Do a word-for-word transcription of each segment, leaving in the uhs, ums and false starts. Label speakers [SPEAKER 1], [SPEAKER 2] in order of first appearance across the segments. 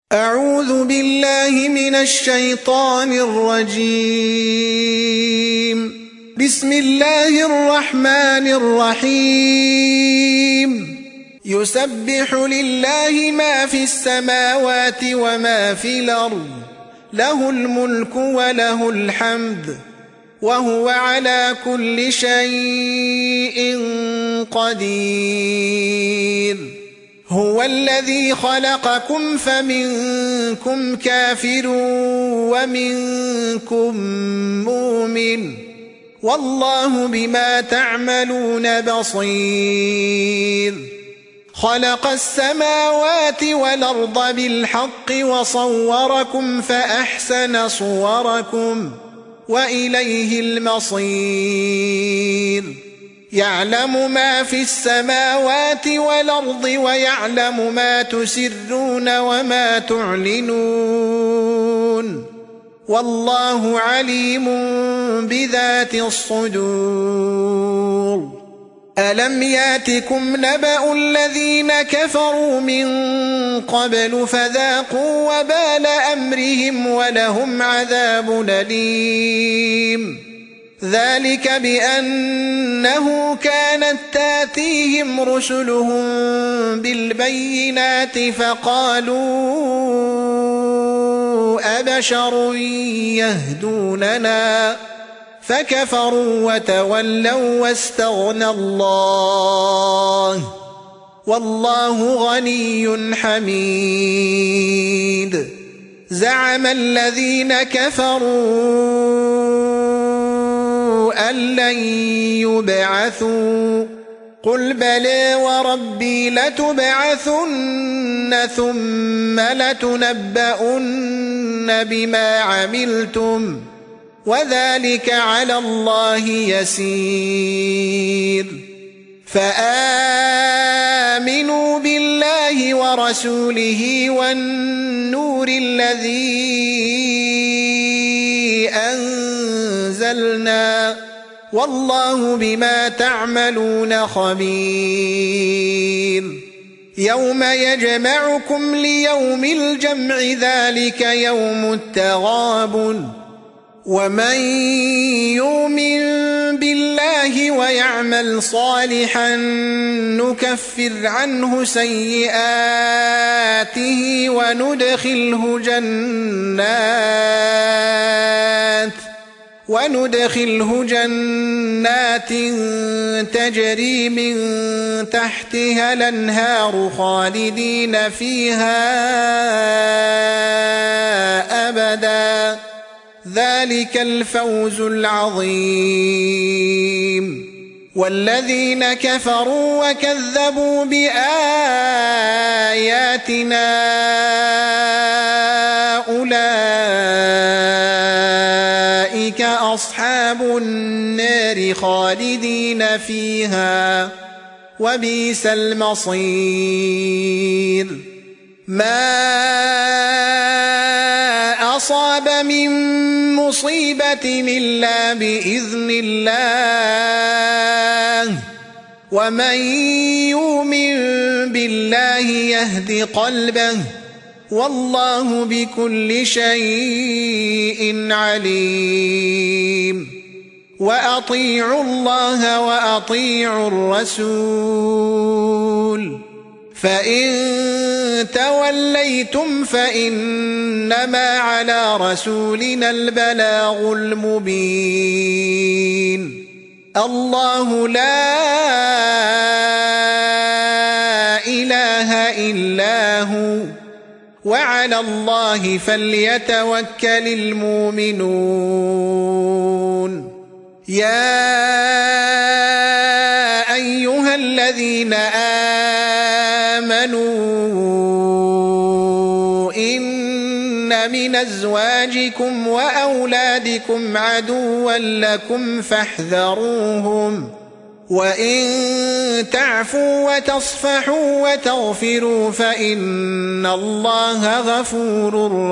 [SPEAKER 1] أعوذ بالله من الشيطان الرجيم. بسم الله الرحمن الرحيم. يسبح لله ما في السماوات وما في الأرض، له الملك وله الحمد، وهو على كل شيء قدير. هو الذي خلقكم فمنكم كافر ومنكم مؤمن، والله بما تعملون بصير. خلق السماوات والأرض بالحق وصوركم فأحسن صوركم وإليه المصير. يعلم ما في السماوات والأرض ويعلم ما تسرون وما تعلنون، والله عليم بذات الصدور. ألم ياتكم نبأ الذين كفروا من قبل فذاقوا وبال أمرهم ولهم عذاب أليم. ذلك بأنه كانت تاتيهم رسلهم بالبينات فقالوا أبشر يهدوننا، فكفروا وتولوا واستغنى الله، والله غني حميد. زعم الذين كفروا أن لن يبعثوا، قل بلى وربي لتبعثن ثم لتنبؤن بما عملتم، وذلك على الله يسير. فآمنوا بالله ورسوله والنور الذي أنزلنا، والله بما تعملون خبير. يوم يجمعكم ليوم الجمع، ذلك يوم التغابن. ومن يؤمن بالله ويعمل صالحا نكفر عنه سيئاته وندخله جنات وندخله جنات تجري من تحتها الأنهار خالدين فيها أبدا، ذلك الفوز العظيم. والذين كفروا وكذبوا بآياتنا أولئك أصحاب النار خالدين فيها، وبئس المصير. ما أصاب من مصيبة إلا بإذن الله، ومن يؤمن بالله يهد قلبه، والله بكل شيء عليم. وأطيعوا الله وأطيعوا الرسول، فإن توليتم فإنما على رسولنا البلاغ المبين. الله لا إله إلا هو، وعلى الله فليتوكل المؤمنون. يا أيها الذين آمنوا إن من أزواجكم وأولادكم عدوا لكم فاحذروهم، وإن تعفوا وتصفحوا وتغفروا فإن الله غفور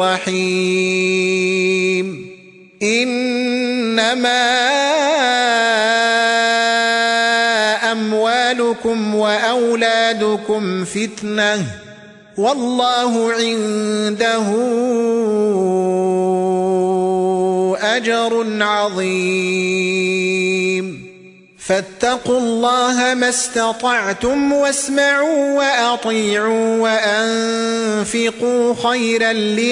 [SPEAKER 1] رحيم. إنما أموالكم وأولادكم فتنة، والله عنده أجر عظيم فاتقوا الله ما استطعتم واسمعوا وأطيعوا وأنفقوا خيرا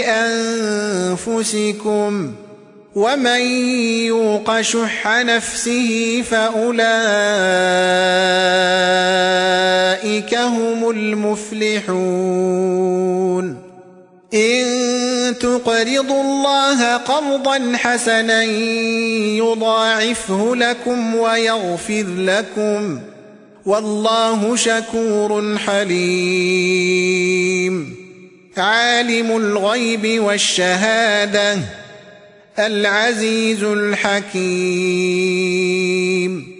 [SPEAKER 1] لأنفسكم ومن يوق شح نفسه فأولئك هم المفلحون إن تقرضوا الله قرضا حسنا يضاعفه لكم ويغفر لكم والله شكور حليم عالم الغيب والشهادة العزيز الحكيم